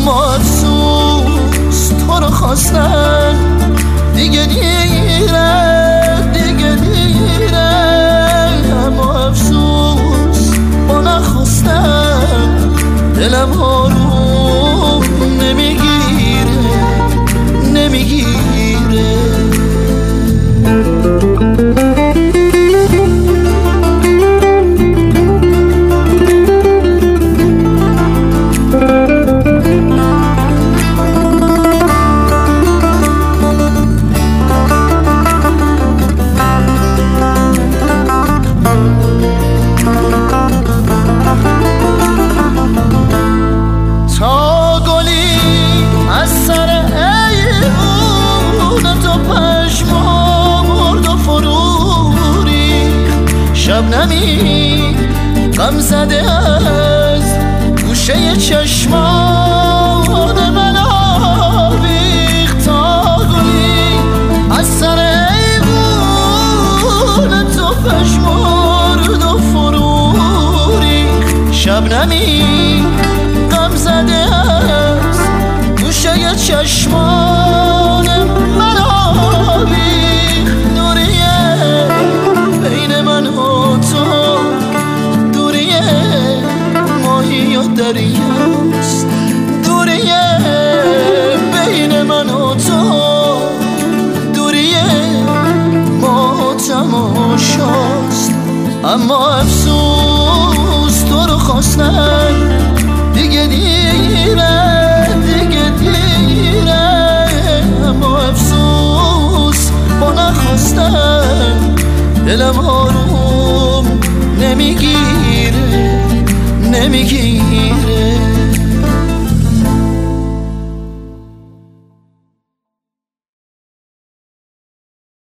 اما افسوس تو رو خواستن دیگه دیره، دیگه دیره. اما افسوس با نخواستن دلم آروم نمیگیره، نمیگیره. شبنمی غم زده از گوشه چشمان من آویخت تا گلی از سر ایوون تو پشمرد و فرو ریخت. شبنمی غم زده از گوشه چشمان من آویخت. دوریه بین من و تو، دوریه ماهی و دریاست. دوریه بین من و تو، دوریه ما تماشاست. اما افسوس تو رو خواستن دیگه دیره، دیگه دیره. اما افسوس با نخواستن دلم آروم نمیگیره، نمیگیره.